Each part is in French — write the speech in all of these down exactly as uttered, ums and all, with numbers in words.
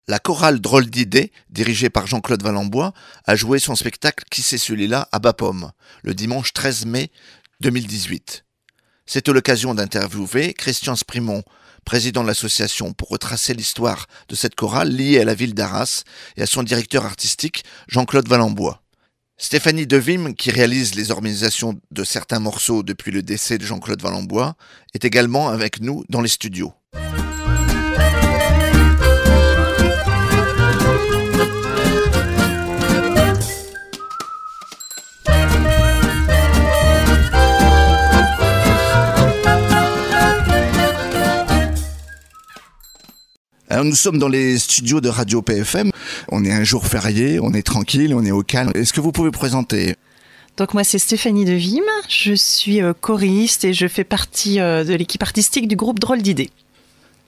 La chorale Drôle d'idée, dirigée par Jean-Claude Valenbois, a joué son spectacle Qui c'est celui-là à Bapaume, le dimanche treize mai deux mille dix-huit. C'était l'occasion d'interviewer Christian Sprimont, président de l'association, pour retracer l'histoire de cette chorale liée à la ville d'Arras et à son directeur artistique Jean-Claude Valenbois. Stéphanie Devim, qui réalise les organisations de certains morceaux depuis le décès de Jean-Claude Valenbois, est également avec nous dans les studios. Alors nous sommes dans les studios de Radio P F M. On est un jour férié, on est tranquille, on est au calme. Est-ce que vous pouvez vous présenter ? Donc moi c'est Stéphanie Devim, je suis euh, choriste et je fais partie euh, de l'équipe artistique du groupe Drôle d'idée. Christian ?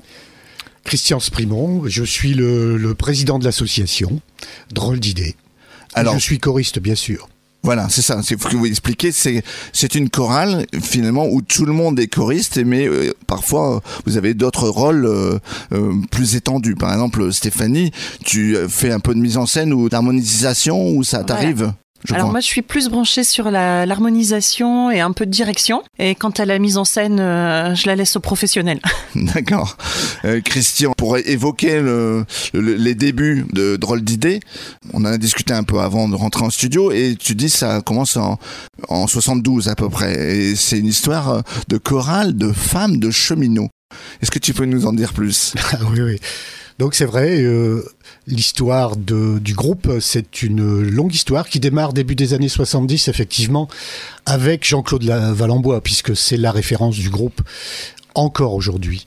Christian Sprimont, je suis le, le président de l'association Drôle d'idée. Alors, je suis choriste bien sûr. Voilà, c'est ça. C'est ce que vous expliquez. C'est c'est une chorale finalement où tout le monde est choriste, mais euh, parfois vous avez d'autres rôles euh, euh, plus étendus. Par exemple, Stéphanie, tu fais un peu de mise en scène ou d'harmonisation, ou ça t'arrive ? Voilà. Je Alors crois. moi je suis plus branchée sur la, l'harmonisation et un peu de direction. Et quant à la mise en scène, euh, je la laisse aux professionnels. D'accord. Euh, Christian, pour évoquer le, le, les débuts de Drôle d'idée, on en a discuté un peu avant de rentrer en studio et tu dis ça commence en, en soixante-douze à peu près. Et c'est une histoire de chorale, de femmes, de cheminots. Est-ce que tu peux nous en dire plus ? Ah, oui, oui. Donc c'est vrai, euh, l'histoire de, du groupe, c'est une longue histoire qui démarre début des années soixante-dix, effectivement, avec Jean-Claude Valenbois, puisque c'est la référence du groupe encore aujourd'hui.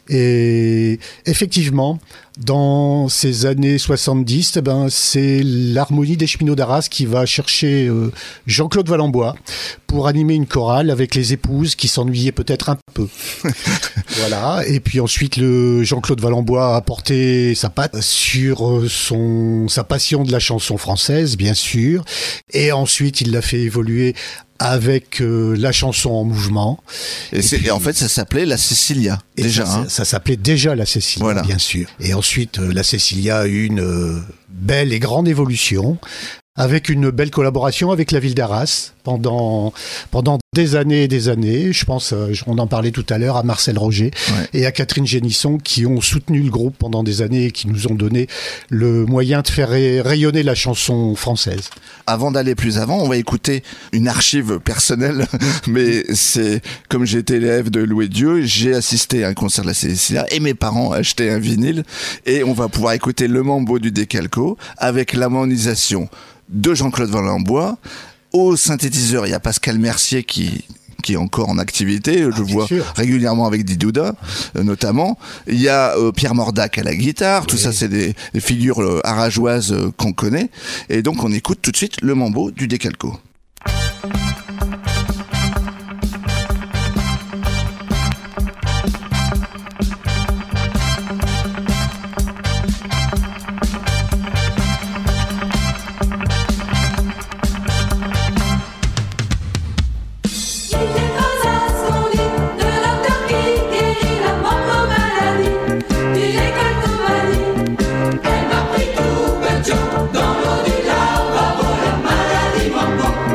Et effectivement, dans ces années soixante-dix, eh ben, c'est l'harmonie des cheminots d'Arras qui va chercher euh, Jean-Claude Valenbois pour animer une chorale avec les épouses qui s'ennuyaient peut-être un peu. Voilà. Et puis ensuite, le Jean-Claude Valenbois a porté sa patte sur son, sa passion de la chanson française, bien sûr. Et ensuite, il l'a fait évoluer avec euh, la chanson en mouvement. Et, et, c'est, puis, et en fait, ça s'appelait la Cecilia, déjà. Ça, hein. ça, ça s'appelait déjà la Cecilia, voilà. Bien sûr. Et ensuite, euh, la Cecilia a eu une euh, belle et grande évolution, avec une belle collaboration avec la ville d'Arras pendant, pendant des années et des années. Je pense, euh, on en parlait tout à l'heure, à Marcel Roger ouais. et à Catherine Génisson qui ont soutenu le groupe pendant des années et qui nous ont donné le moyen de faire ray- rayonner la chanson française. Avant d'aller plus avant, on va écouter une archive personnelle, mais c'est comme j'étais élève de Louis Dieu, j'ai assisté à un concert de la Cecilia et mes parents achetaient un vinyle et on va pouvoir écouter le mambo du Décalco avec l'harmonisation de Jean-Claude Valenbois. Au synthétiseur, il y a Pascal Mercier qui, qui est encore en activité, je ah, vois sûr. régulièrement avec Didouda, euh, notamment. Il y a euh, Pierre Mordac à la guitare, oui. Tout ça c'est des, des figures euh, arageoises euh, qu'on connaît. Et donc on écoute tout de suite le mambo du Décalco. Dans l'eau du Lavabo, la maladie mambo.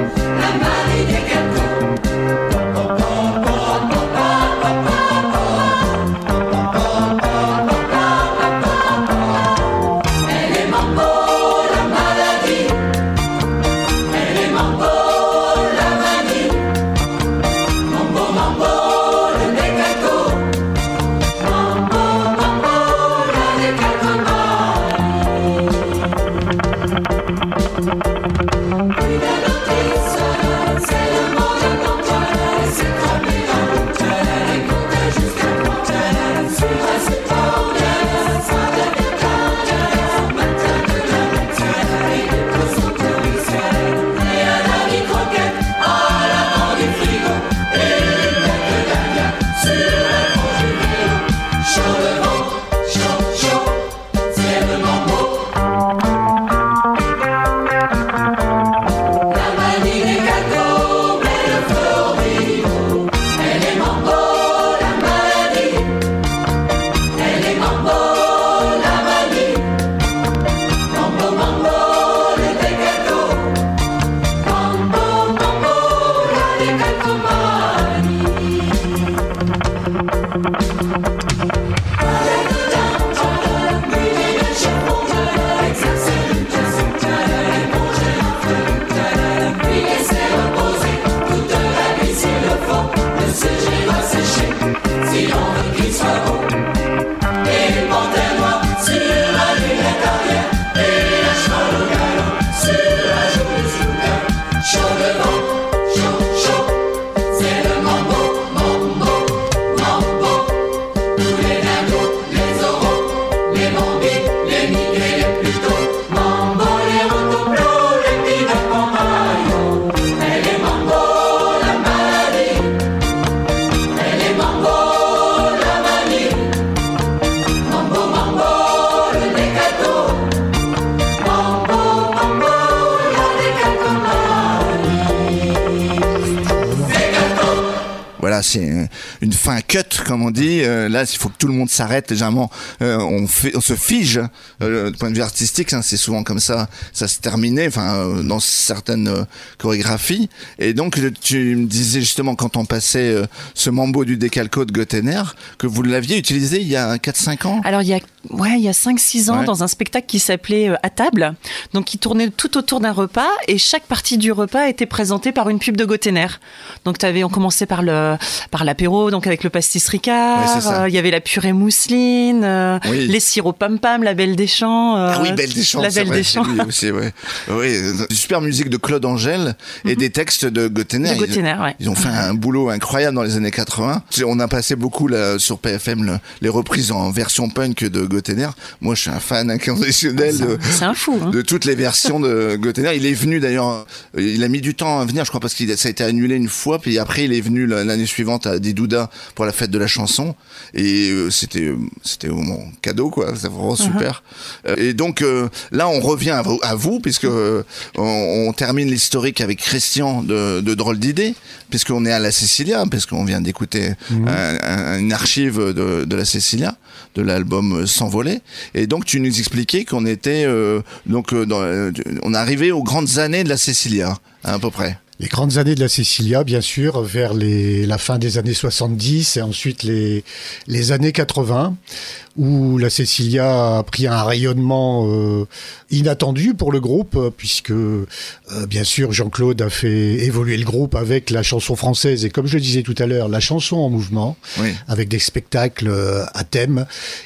c'est une fin cut, comme on dit. Euh, là, il faut que tout le monde s'arrête. Légèrement, euh, on, fait, on se fige. Euh, du point de vue artistique, hein, c'est souvent comme ça. Ça se terminait, enfin, euh, dans certaines euh, chorégraphies. Et donc, tu me disais justement quand on passait euh, ce mambo du décalco de Gotenner, que vous l'aviez utilisé il y a quatre cinq ans. Alors, il y a, ouais, il y a cinq six ans, ouais. Dans un spectacle qui s'appelait euh, À table. Donc, qui tournait tout autour d'un repas. Et chaque partie du repas était présentée par une pub de Gotenner. Donc, t'avais, on commençait par le, par l'apéro, donc avec le pastis Ricard. Il ouais, euh, y avait la purée mousseline, euh, oui. les sirops pam pam, la Belle des Champs. Euh, ah oui, Belle des Champs. La Belle des Champs. Aussi, ouais. Oui, super musique de Claude Angèle et mm-hmm. des textes de Gotenner. De Gotenner, ils, ouais. Ils ont fait un boulot incroyable dans les années quatre-vingts. On a passé beaucoup là, sur P F M le, les reprises en version punk de Gotenner. Moi, je suis un fan inconditionnel c'est un, de, c'est un fou, hein. de toutes les versions de Gotenner. Il est venu d'ailleurs, il a mis du temps à venir, je crois, parce que ça a été annulé une fois, puis après il est venu l'année suivante à Didouda pour la fête de la chanson, et euh, c'était c'était mon cadeau, quoi. C'est vraiment uh-huh. super. Et donc euh, là, on revient à vous, à vous puisque euh, on, on termine l'historique avec Christian de, de Drôle d'idée, puisqu'on est à la Cecilia, parce qu'on vient d'écouter mmh. un, un, une archive de, de la Cecilia, de l'album S'envoler. Et donc tu nous expliquais qu'on était euh, donc euh, dans, euh, on arrivait aux grandes années de la Cecilia, hein, à peu près. Les grandes années de la Cecilia, bien sûr, vers les, la fin des années soixante-dix et ensuite les, les années quatre-vingts, où la Cecilia a pris un rayonnement euh, inattendu pour le groupe, puisque, euh, bien sûr, Jean-Claude a fait évoluer le groupe avec la chanson française et, comme je le disais tout à l'heure, la chanson en mouvement, oui. avec des spectacles à thème.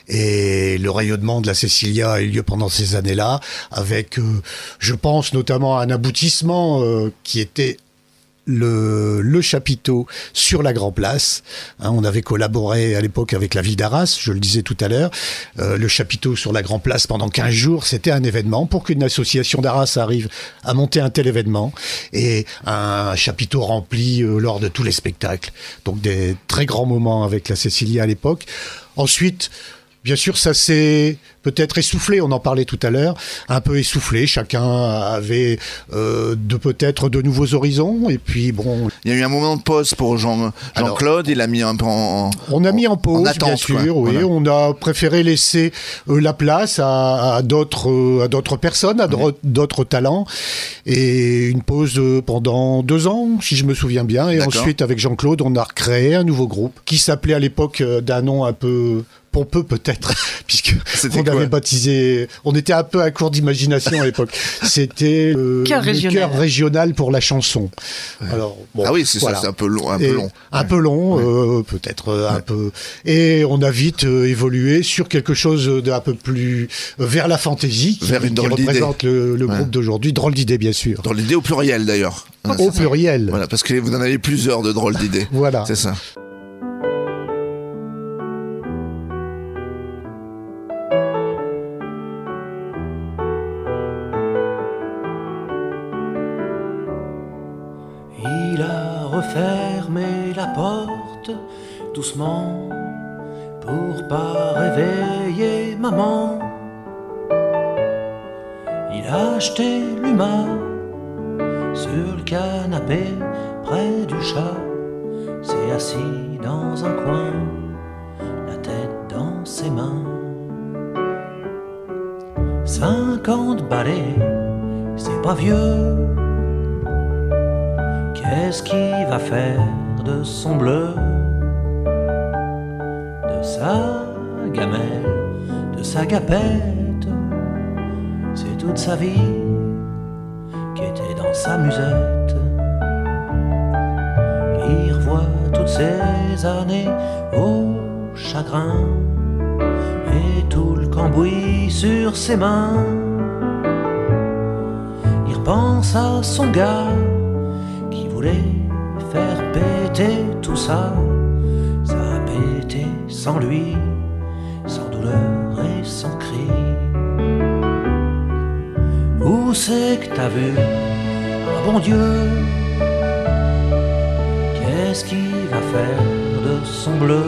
Et le rayonnement de la Cecilia a eu lieu pendant ces années-là, avec, euh, je pense notamment à un aboutissement euh, qui était Le, le chapiteau sur la Grand Place. Hein, on avait collaboré à l'époque avec la ville d'Arras, je le disais tout à l'heure. Euh, le chapiteau sur la Grand Place pendant quinze jours, c'était un événement. Pour qu'une association d'Arras arrive à monter un tel événement, et un chapiteau rempli euh, lors de tous les spectacles. Donc des très grands moments avec la Cecilia à l'époque. Ensuite, bien sûr, ça s'est peut-être essoufflé, on en parlait tout à l'heure, un peu essoufflé, chacun avait euh, de peut-être de nouveaux horizons, et puis bon... Il y a eu un moment de pause pour Jean, Jean-Claude, il a mis un peu en... On a mis en pause, en attente, bien sûr, quoi. Oui, voilà. On a préféré laisser euh, la place à, à, d'autres, euh, à d'autres personnes, à oui. d'autres talents, et une pause euh, pendant deux ans, si je me souviens bien, et D'accord. ensuite, avec Jean-Claude, on a recréé un nouveau groupe, qui s'appelait à l'époque euh, d'un nom un peu... pompeux peut-être, puisque C'était on quoi avait baptisé, on était un peu à court d'imagination à l'époque. C'était euh, Cœur le régional. Cœur régional pour la chanson. Ouais. Alors, bon, ah oui, c'est voilà. ça, c'est un peu long. Un peu long, un ouais. peu long ouais. euh, peut-être euh, ouais. un peu. Et on a vite euh, évolué sur quelque chose d'un peu plus euh, vers la fantaisie, qui, vers une qui représente le, le ouais. groupe d'aujourd'hui. Drôle d'idée, bien sûr. Drôle d'idée au pluriel, d'ailleurs. Au pluriel. Voilà, parce que vous en avez plusieurs de drôles d'idées. Voilà. C'est ça. Il a refermé la porte doucement pour pas réveiller maman. Il a acheté l'Huma sur le canapé près du chat. S'est assis dans un coin, la tête dans ses mains. Cinquante balais, c'est pas vieux. Qu'est-ce qu'il va faire de son bleu, de sa gamelle, de sa gapette? C'est toute sa vie qui était dans sa musette. Il revoit toutes ces années au chagrin et tout le cambouis sur ses mains. Il repense à son gars qui voulait faire péter tout ça. Ça a pété sans lui, sans douleur et sans cri. Où c'est que t'as vu un bon Dieu? Qu'est-ce qu'il va faire de son bleu,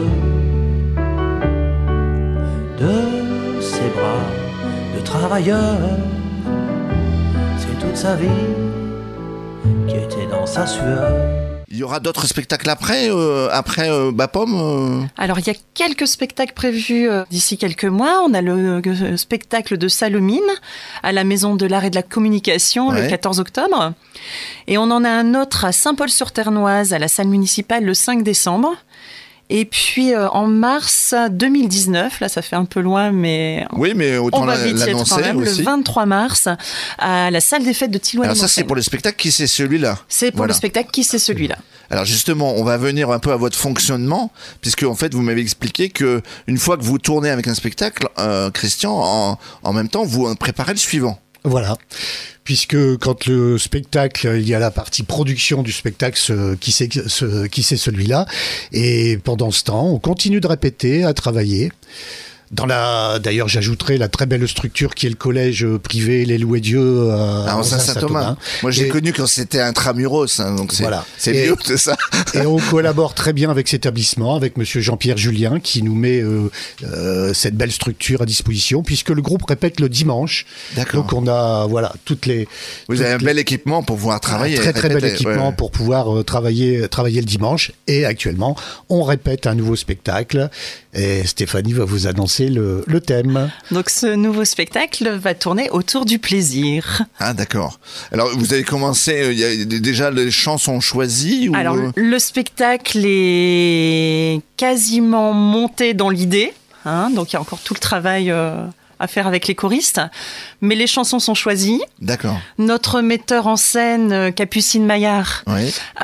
de ses bras de travailleur? C'est toute sa vie qui était dans sa sueur. Il y aura d'autres spectacles après, euh, après euh, Bapom euh... Alors, il y a quelques spectacles prévus euh, d'ici quelques mois. On a le, le spectacle de Salomine à la Maison de l'Art et de la Communication ouais. le quatorze octobre. Et on en a un autre à Saint-Paul-sur-Ternoise à la salle municipale le cinq décembre. Et puis euh, en mars deux mille dix-neuf, là ça fait un peu loin, mais, oui, mais autant on va vite y être quand même, aussi. Le vingt-trois mars, à la salle des fêtes de Tillouan. Alors ça c'est pour le spectacle qui c'est celui-là. C'est pour voilà. le spectacle qui c'est celui-là. Alors justement, on va venir un peu à votre fonctionnement, puisque en fait vous m'avez expliqué que une fois que vous tournez avec un spectacle, euh, Christian, en, en même temps vous préparez le suivant. Voilà, puisque quand le spectacle, il y a la partie production du spectacle ce, qui c'est ce, qui c'est celui-là, et pendant ce temps, on continue de répéter, à travailler. Dans la, d'ailleurs, j'ajouterai la très belle structure qui est le collège privé Les Loués Dieu à ah, Saint-Thomas. Moi, j'ai et, connu quand c'était intramuros, hein, donc c'est, voilà. c'est et, mieux que ça. Et on collabore très bien avec cet établissement, avec Monsieur Jean-Pierre Julien, qui nous met euh, euh, cette belle structure à disposition, puisque le groupe répète le dimanche. D'accord. Donc on a, voilà, toutes les. Vous toutes avez un les... bel équipement pour pouvoir travailler. Un très très répéter. bel équipement ouais. pour pouvoir euh, travailler, travailler le dimanche. Et actuellement, on répète un nouveau spectacle. Et Stéphanie va vous annoncer le, le thème. Donc ce nouveau spectacle va tourner autour du plaisir. Ah d'accord. Alors vous avez commencé, il y a déjà les chansons choisies ou... Alors le spectacle est quasiment monté dans l'idée, hein, donc il y a encore tout le travail... Euh à faire avec les choristes, mais les chansons sont choisies. D'accord. Notre metteur en scène, Capucine Maillard, oui. euh,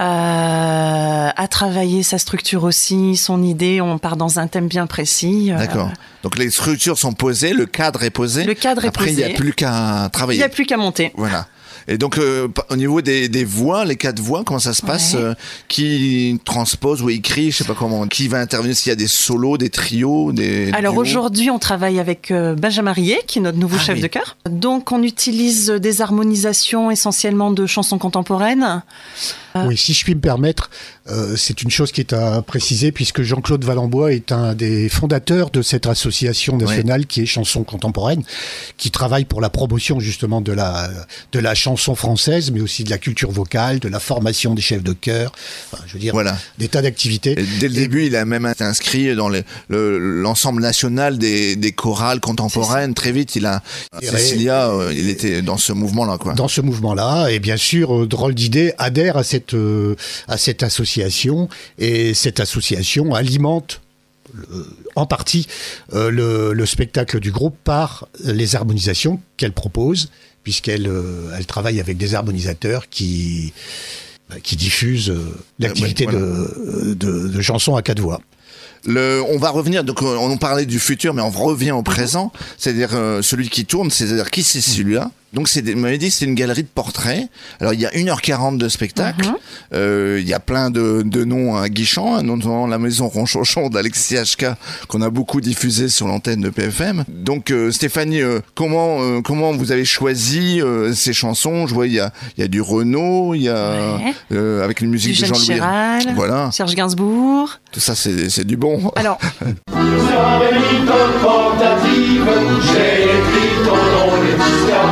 a travaillé sa structure aussi, son idée, on part dans un thème bien précis. D'accord. Euh, Donc les structures sont posées, le cadre est posé. Le cadre Après, est posé. Après, il n'y a plus qu'à travailler. Il n'y a plus qu'à monter. Voilà. Et donc, euh, au niveau des, des voix, les quatre voix, comment ça se passe ouais. euh, Qui transpose ou écrit, je sais pas comment, qui va intervenir, s'il y a des solos, des trios, des Alors duos. Aujourd'hui, on travaille avec euh, Benjamin Riet, qui est notre nouveau ah, chef oui. de chœur. Donc, on utilise des harmonisations essentiellement de chansons contemporaines. Euh... Oui, si je puis me permettre, euh, c'est une chose qui est à préciser, puisque Jean-Claude Valenbois est un des fondateurs de cette association nationale oui. qui est Chansons Contemporaines, qui travaille pour la promotion justement de la, de la chanson française, mais aussi de la culture vocale, de la formation des chefs de chœur, enfin, je veux dire, voilà. des tas d'activités. Et dès le Et... début, il a même été inscrit dans les, le, l'ensemble national des, des chorales contemporaines. Très vite, il a, et Cécilia, euh, il était dans ce mouvement-là, quoi. Dans ce mouvement-là, et bien sûr, euh, Drôle d'idée adhère à cette Euh, à cette association, et cette association alimente euh, en partie euh, le, le spectacle du groupe par les harmonisations qu'elle propose, puisqu'elle euh, elle travaille avec des harmonisateurs qui, qui diffusent euh, l'activité ouais, voilà. de, de, de chansons à quatre voix. Le, on va revenir, donc on parlait du futur, mais on revient au présent, c'est-à-dire euh, celui qui tourne, c'est-à-dire qui c'est celui-là. Donc, c'est, vous m'avez dit que c'est une galerie de portraits. Alors, il y a une heure quarante de spectacle. Mm-hmm. Euh, il y a plein de, de noms aguichants, hein, notamment la maison Ronchonchon d'Alexis H K, qu'on a beaucoup diffusé sur l'antenne de P F M. Donc, euh, Stéphanie, euh, comment, euh, comment vous avez choisi euh, ces chansons? Je vois, il y a, il y a du Renaud, il y a, ouais. euh, avec une musique du de Jean-Louis. Chéral, voilà. Serge Gainsbourg. Tout ça, c'est, c'est du bon. Alors. J'ai écrit ton nom, Laetitia.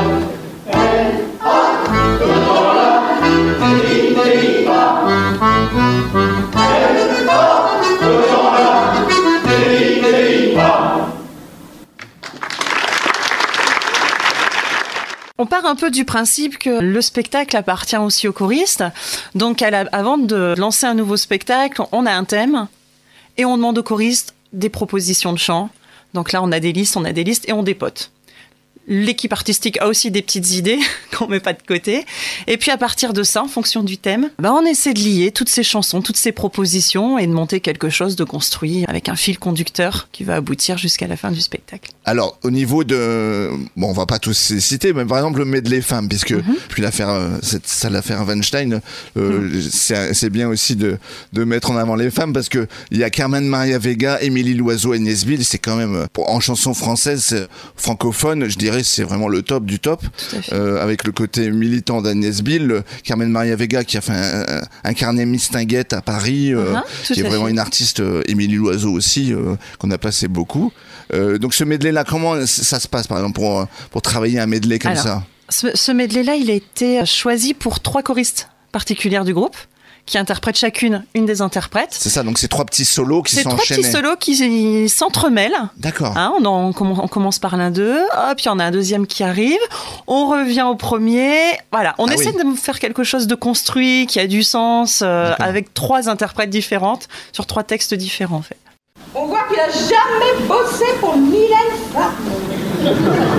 On part un peu du principe que le spectacle appartient aussi aux choristes. Donc, à la, avant de lancer un nouveau spectacle, on a un thème et on demande aux choristes des propositions de chant. Donc là, on a des listes, on a des listes et on dépote. L'équipe artistique a aussi des petites idées qu'on met pas de côté. Et puis à partir de ça, en fonction du thème, ben on essaie de lier toutes ces chansons, toutes ces propositions et de monter quelque chose de construit avec un fil conducteur qui va aboutir jusqu'à la fin du spectacle. Alors au niveau de, bon on va pas tous les citer, mais par exemple le medley femmes, puisque mm-hmm. puis l'affaire, cette sale affaire Weinstein, euh, mm. c'est, c'est bien aussi de de mettre en avant les femmes parce que il y a Carmen Maria Vega, Émilie Loiseau, Agnès Bill, c'est quand même en chanson française francophone, je dirais c'est vraiment le top du top, euh, avec le côté militant d'Agnès Bill, Carmen Maria Vega qui a fait un, incarné Miss Tinguette à Paris, euh, uh-huh, qui est vraiment fait. Une artiste, euh, Émilie Loiseau aussi, euh, qu'on a passé beaucoup. Euh, donc ce medley-là, comment ça se passe par exemple pour, pour travailler un medley comme Alors, ça? Ce, ce medley-là, il a été choisi pour trois choristes particulières du groupe, qui interprètent chacune une des interprètes. C'est ça, donc c'est trois petits solos qui c'est sont trois enchaînés. petits solos qui s'entremêlent. D'accord. Hein, on, en, on commence par l'un d'eux, hop, il y en a un deuxième qui arrive, on revient au premier. Voilà, on Ah essaie oui. de faire quelque chose de construit, qui a du sens, euh, avec trois interprètes différentes, sur trois textes différents en fait. On voit qu'il a jamais bossé pour Mylène Farmer.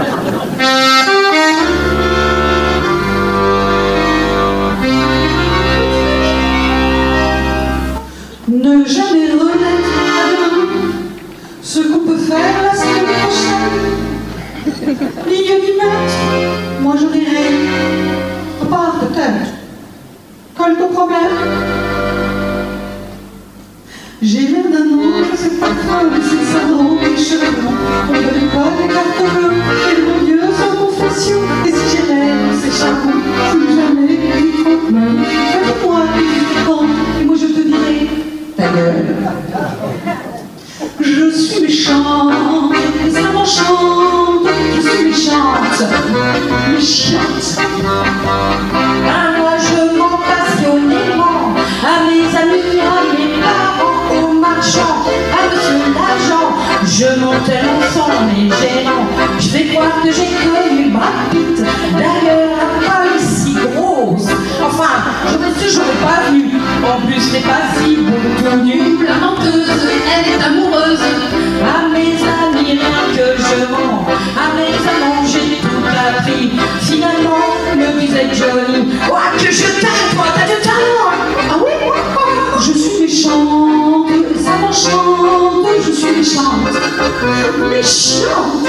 Ne jamais remettre à demain ce qu'on peut faire la semaine prochaine. Ligne du maître, moi je dirais, repars peut-être. Colle ton problème. J'ai l'air d'un ange, c'est pas grave, c'est le syndrome des cheveux blonds. On ne connaît pas les cartes bleues, et mon Dieu, sans confession. Et si j'ai l'air, c'est charmant, plus jamais, il trompe même. Fais-moi des enfants, et moi je te dirai, ta gueule. Je suis méchante, et ça m'enchante, je suis méchante, méchante. Ah, moi je mens passionnément à mes amis, à mes parents, aux marchands, à monsieur l'agent. Je mens tellement sans mes gênants, je vais croire que j'ai connu Brad Pitt. D'ailleurs, la femme est si grosse, enfin, j'aurais su, j'aurais pas vu. En plus, c'est pas si beau nu. La menteuse, elle est amoureuse. À mes amis, rien que je mens. À mes amants, j'ai tout appris. Finalement, le musée de Johnny. Quoi que je t'aime, toi, t'as du talent. Ah oui, moi, je suis méchante, ça m'enchante. Je suis méchante, méchante.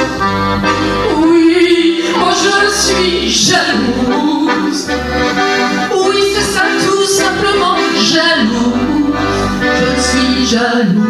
Oui, moi je suis jalouse. Oui, c'est ça, tout simplement jalouse. Je suis jalouse.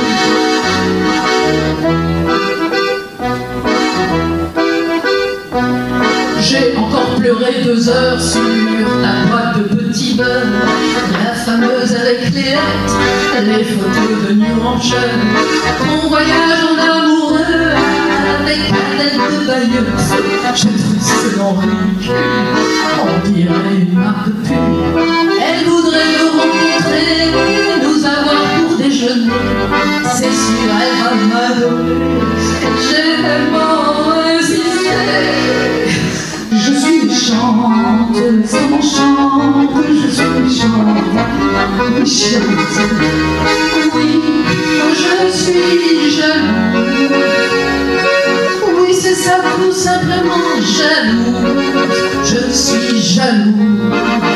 J'ai encore pleuré deux heures sur la boîte de petits beurre, la fameuse avec les lettres, les photos de New Hampshire, mon voyage en amoureux avec Adèle de Bayeux. Je trouve cela ridicule, on dirait une marque de pub. Elle voudrait nous rencontrer, nous avoir pour déjeuner. C'est sûr, elle va m'adorer. J'ai tellement insisté. Je suis méchante, ça m'enchante, je suis méchante, méchante. Oui, je suis jalouse. Oui, c'est ça, tout simplement jalouse. Je suis jalouse.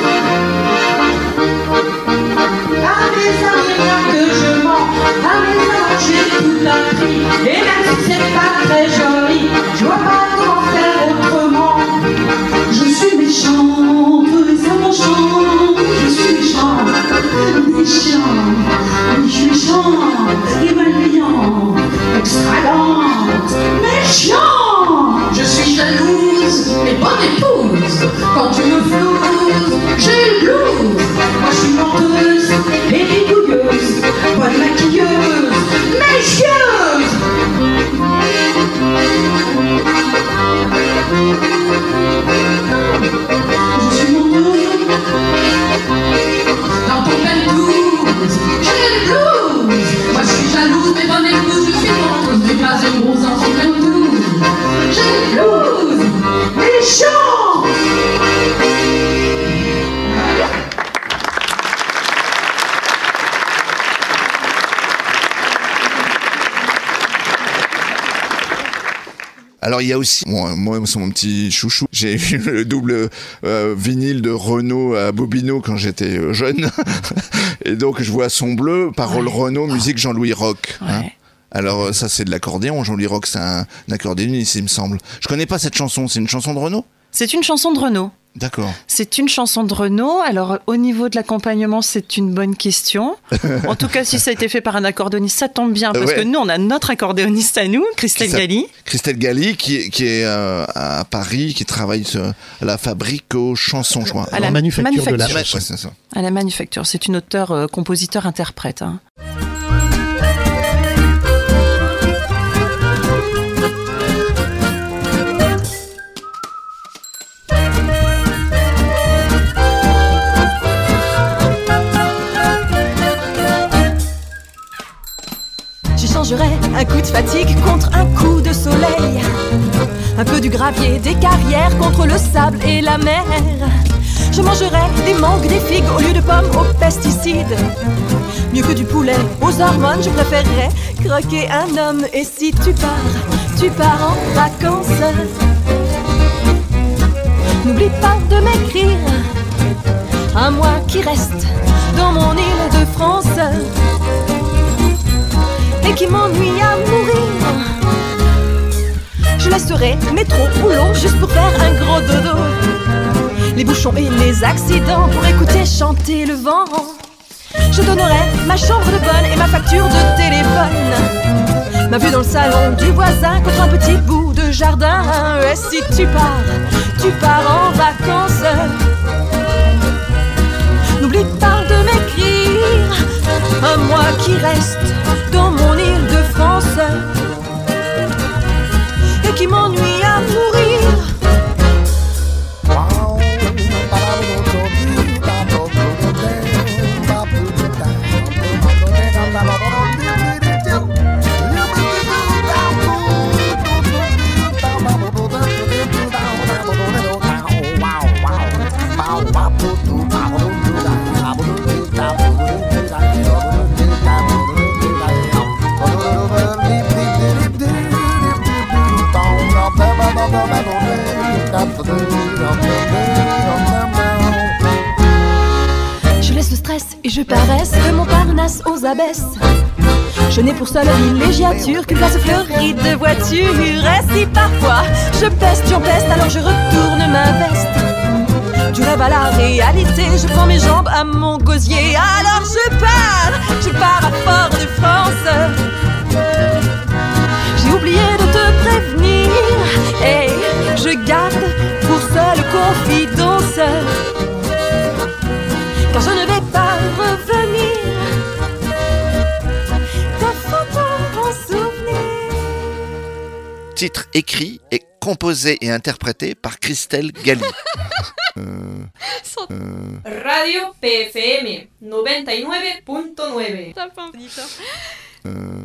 À mes amis, rien que je mens. À mes amants, j'ai tout appris. Et même si c'est pas très joli, je vois pas comment faire autrement. Je suis méchante, et ça m'enchante. Je suis méchante, méchante. Oui, je suis méchante, et malveillante, extravagante, méchante. Je suis jalouse et bonne épouse. Quand tu me flouses, j'ai le blues. Moi je suis menteuse et bidouilleuse, bonne maquilleuse, méchieuse. Je suis menteuse. Dans ton penthouse, j'ai le blues. Moi je suis jalouse mais bonne épouse. Je suis menteuse mais pas une grosse dans ton penthouse. J'ai le blues. Méchant. Alors il y a aussi, moi, moi c'est mon petit chouchou, j'ai eu le double euh, vinyle de Renaud à Bobino quand j'étais euh, jeune, et donc je vois Son bleu, paroles Ouais. Renaud, musique Jean-Louis Roch. Hein. Ouais. Alors ça c'est de l'accordéon, Jean-Louis Roch c'est un, un accordéoniste il me semble. Je connais pas cette chanson, c'est une chanson de Renaud ? C'est une chanson de Renaud. D'accord. C'est une chanson de Renaud. Alors, au niveau de l'accompagnement, c'est une bonne question. En tout cas, si ça a été fait par un accordéoniste, ça tombe bien, parce Ouais. que nous, on a notre accordéoniste à nous, Christelle Qui s'appelle- Galli. Christelle Galli qui, qui est euh, à Paris, qui travaille sur la fabrique aux chansons, je crois. À la En manufacture de la manufacture. Ouais, chanson. ouais, c'est ça. À la manufacture. C'est une auteure, euh, compositeur, interprète. Hein. coup de fatigue contre un coup de soleil. Un peu du gravier, des carrières contre le sable et la mer. Je mangerai des mangues, des figues au lieu de pommes aux pesticides. Mieux que du poulet aux hormones, je préférerais croquer un homme. Et si tu pars, tu pars en vacances, n'oublie pas de m'écrire à moi qui reste dans mon île de France et qui m'ennuie à mourir. Je laisserai métro ou l'eau juste pour faire un gros dodo. Les bouchons et les accidents pour écouter chanter le vent. Je donnerai ma chambre de bonne et ma facture de téléphone, ma vue dans le salon du voisin contre un petit bout de jardin. Et si tu pars, tu pars en vacances, n'oublie pas de m'écrire à moi qui reste dans mon île de France et qui m'ennuie à mourir. Je laisse le stress et je paresse de Montparnasse aux abesses. Je n'ai pour seule villégiature qu'une place fleurie de voitures. Et si parfois je peste, j'en peste, alors je retourne ma veste. Du rêve à la réalité, je prends mes jambes à mon gosier. Alors je pars, je pars à Fort-de-France. J'ai oublié de te prévenir, et je garde pour seule confidence, car je ne vais pas revenir. Ta photo en souvenir. Titre écrit et composé et interprété par Christelle Galli. euh, euh... Radio P F M noventa y nueve punto nueve. Euh...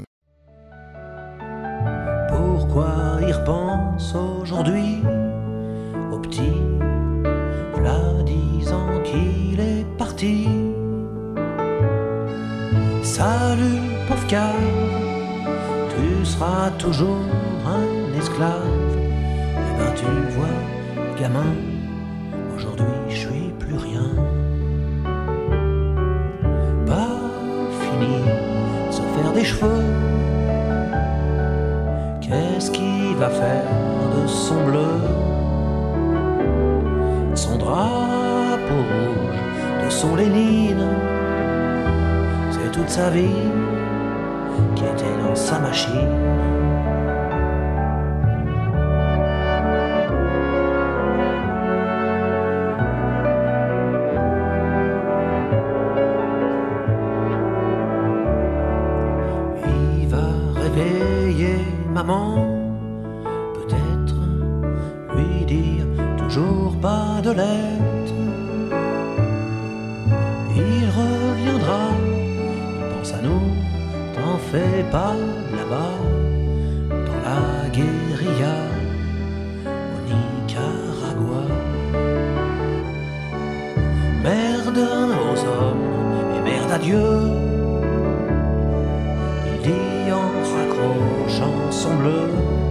Pourquoi y repense aujourd'hui au petit, v'là dix ans qu'il est parti. Salut pauvre car, tu seras toujours un esclave. Et ben tu vois, gamin, aujourd'hui je suis plus rien. Pas fini de se faire des cheveux. Qu'est-ce qu'il va faire de son bleu, de son drapeau rouge, de son Lénine? C'est toute sa vie qui était dans sa machine. Il va réveiller maman, peut-être lui dire toujours pas de lettres. Il reviendra, il pense à nous, t'en fais pas là-bas, dans la guérilla au Nicaragua. Merde aux hommes et merde à Dieu, il dit en raccrochant son bleu.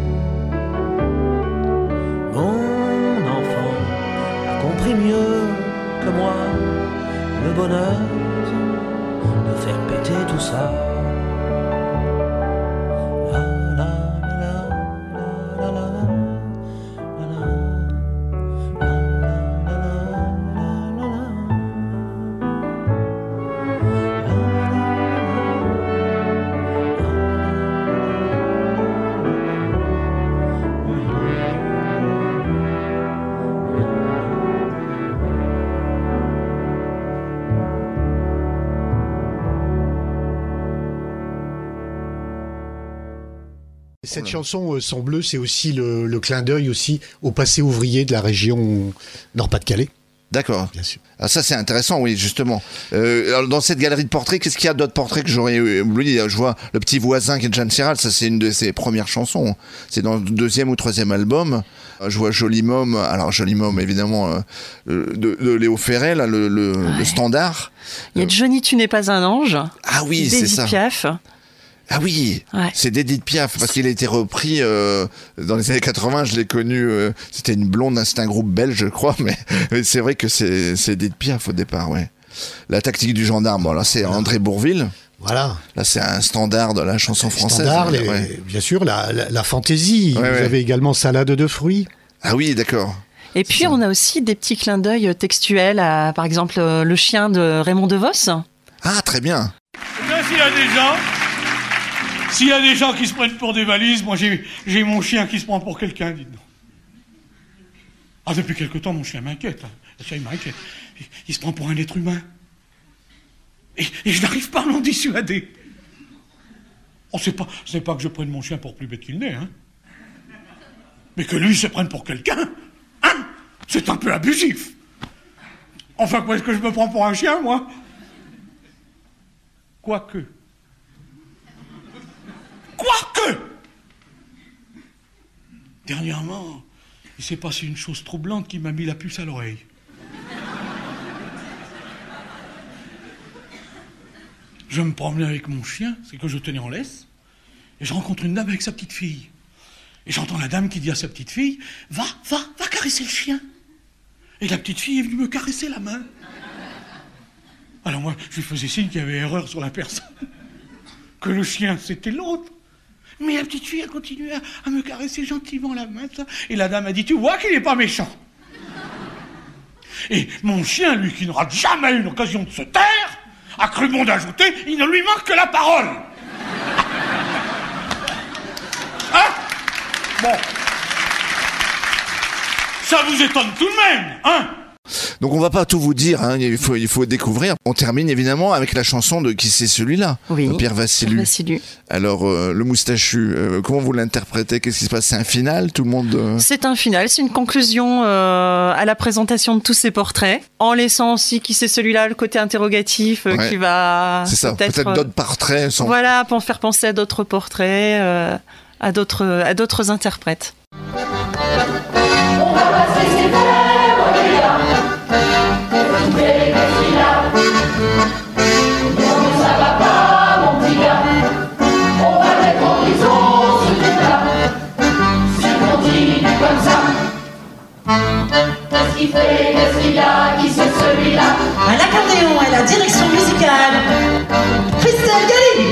Mon enfant a compris mieux que moi le bonheur de faire péter tout ça. La la la la la la la la Cette chanson, euh, Sang bleu, c'est aussi le, le clin d'œil aussi au passé ouvrier de la région Nord-Pas-de-Calais. D'accord. Bien sûr. Ah, ça c'est intéressant, oui, justement. Euh, alors, dans cette galerie de portraits, qu'est-ce qu'il y a d'autres portraits que j'aurais oublié? Je vois Le Petit Voisin qui est de Jeanne Siral, ça c'est une de ses premières chansons. C'est dans le deuxième ou troisième album. Je vois Joli Môme, alors Joli Môme évidemment euh, de, de Léo Ferré, là, le, le, ouais. le standard. Il y a Johnny, tu n'es pas un ange. Ah oui, c'est ça. Piaf. Ah oui, ouais. C'est d'Edith Piaf, parce qu'il a été repris euh, dans les années quatre-vingts, je l'ai connu, euh, c'était une blonde, c'était un groupe belge je crois, mais, mais c'est vrai que c'est, c'est Edith Piaf au départ, ouais. La tactique du gendarme, bon, là c'est André Bourvil. Voilà. Là c'est un standard de la chanson française. Standard, les, ouais. Bien sûr, la, la, la fantaisie. Ouais, Vous ouais. avez également Salade de fruits. Ah oui, d'accord. Et puis on a aussi des petits clins d'œil textuels à, par exemple, Le Chien de Raymond DeVos. Ah, très bien. Là, s'il y a des gens... S'il y a des gens qui se prennent pour des valises, moi j'ai, j'ai mon chien qui se prend pour quelqu'un, dites donc. Ah, depuis quelque temps, mon chien m'inquiète. Hein. Ça, il m'inquiète. Il, il se prend pour un être humain. Et, et je n'arrive pas à l'en dissuader. On sait pas, c'est pas que je prenne mon chien pour plus bête qu'il n'est, hein. Mais que lui se prenne pour quelqu'un, hein, c'est un peu abusif. Enfin, quoi, est-ce que je me prends pour un chien, moi? Quoique. Quoique Dernièrement, il s'est passé une chose troublante qui m'a mis la puce à l'oreille. Je me promenais avec mon chien, c'est que je tenais en laisse, et je rencontre une dame avec sa petite fille. Et j'entends la dame qui dit à sa petite fille, « Va, va, va caresser le chien !» Et la petite fille est venue me caresser la main. Alors moi, je lui faisais signe qu'il y avait erreur sur la personne, que le chien, c'était l'autre. Mais la petite fille a continué à, à me caresser gentiment la main, ça. Et la dame a dit, tu vois qu'il n'est pas méchant. Et mon chien, lui, qui ne rate jamais une occasion de se taire, a cru bon d'ajouter, il ne lui manque que la parole. Hein? Bon. Ça vous étonne tout de même, hein? Donc on va pas tout vous dire, hein, il faut il faut découvrir. On termine évidemment avec la chanson de Qui c'est celui-là, oui, de Pierre Vassilou. Pierre Vassilou. Alors euh, le moustachu, euh, comment vous l'interprétez? Qu'est-ce qui se passe? C'est un final, tout le monde euh... C'est un final, c'est une conclusion euh, à la présentation de tous ces portraits, en laissant aussi Qui c'est celui-là, le côté interrogatif euh, ouais. qui va c'est ça, peut-être, peut-être d'autres portraits sont... Voilà, pour faire penser à d'autres portraits, euh, à d'autres à d'autres interprètes. On va passer ses verres, trouver qu'est-ce qu'il a. Non, ça va pas, mon petit gars. On va le mettre en prison, ce truc-là. Si on continue comme ça. Qu'est-ce qu'il fait, qu'est-ce qu'il a, qui c'est celui-là? À l'accordéon et la direction musicale, Christelle Galli.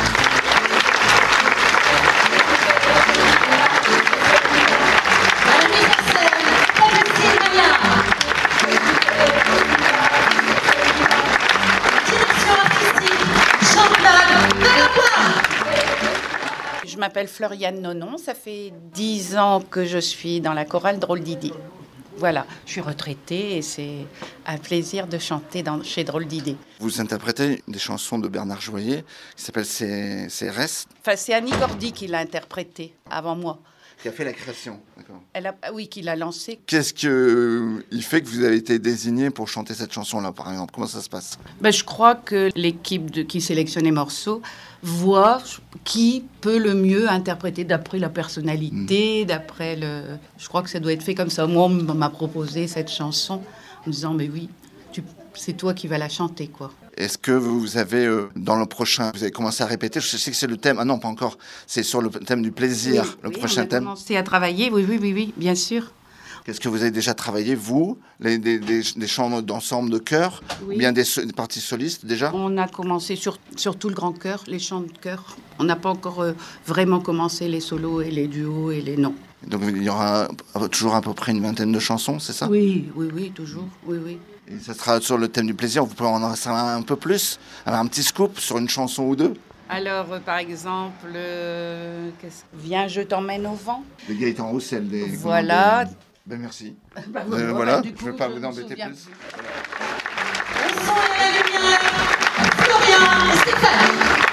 Je m'appelle Floriane Nonon, ça fait dix ans que je suis dans la chorale Drôle d'idée. Voilà, je suis retraitée et c'est un plaisir de chanter dans, chez Drôle d'idée. Vous interprétez des chansons de Bernard Joyer qui s'appelle C R S. Enfin, c'est Annie Cordy qui l'a interprétée avant moi. Qui a fait la création, d'accord. Elle a, oui, qui l'a lancée. Qu'est-ce qui euh, fait que vous avez été désigné pour chanter cette chanson-là, par exemple? Comment ça se passe? Ben, je crois que l'équipe de, qui sélectionne les morceaux voit qui peut le mieux interpréter d'après la personnalité, mmh. d'après le... Je crois que ça doit être fait comme ça. Moi, on m'a proposé cette chanson en me disant, mais oui, tu... c'est toi qui vas la chanter, quoi. Est-ce que vous avez, euh, dans le prochain, vous avez commencé à répéter? Je sais que c'est le thème, ah non, pas encore, c'est sur le thème du plaisir, oui, le oui, prochain on a thème. commencé à travailler, oui, oui, oui, oui, bien sûr. Qu'est-ce que vous avez déjà travaillé, vous? les, des, des, des chants d'ensemble de chœur, oui. Ou bien des, des parties solistes, déjà? On a commencé sur, sur tout le grand chœur, les chants de chœur. On n'a pas encore euh, vraiment commencé les solos et les duos et les noms. Donc il y aura toujours à peu près une vingtaine de chansons, c'est ça? Oui, oui, oui, toujours, oui, oui. Et ça sera sur le thème du plaisir, vous pouvez en en savoir un peu plus, avoir un petit scoop sur une chanson ou deux? Alors, euh, par exemple, euh, Viens, je t'emmène au vent. De Gaëtan Roussel. Des, voilà. Des... Ben merci. bah, euh, voilà, voilà. Du coup, je ne vais pas je vous embêter plus. Le son et la lumière, Florian et Stéphane.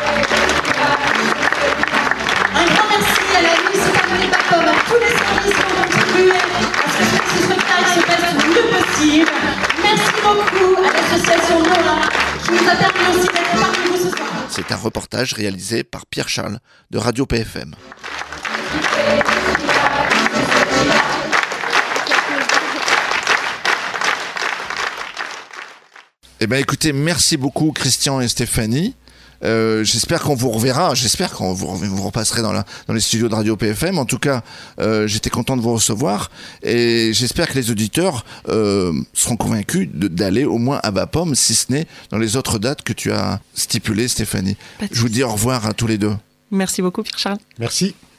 Un grand merci à la municipalité de Bacom, à tous les services qui ont contribué à ce que ce spectacle se passe le mieux possible. beaucoup à l'association Nora. Je vous remercie aussi d'être parmi vous ce soir. C'est un reportage réalisé par Pierre Charles de Radio P F M. Eh bien écoutez, merci beaucoup Christian et Stéphanie. Euh, j'espère qu'on vous reverra, j'espère qu'on vous, vous repasserez dans, la, dans les studios de Radio P F M. En tout cas, euh, j'étais content de vous recevoir et j'espère que les auditeurs euh, seront convaincus de, d'aller au moins à Bapaume, si ce n'est dans les autres dates que tu as stipulées, Stéphanie. Je vous dis au revoir à tous les deux. Merci beaucoup, Pierre Charles. Merci.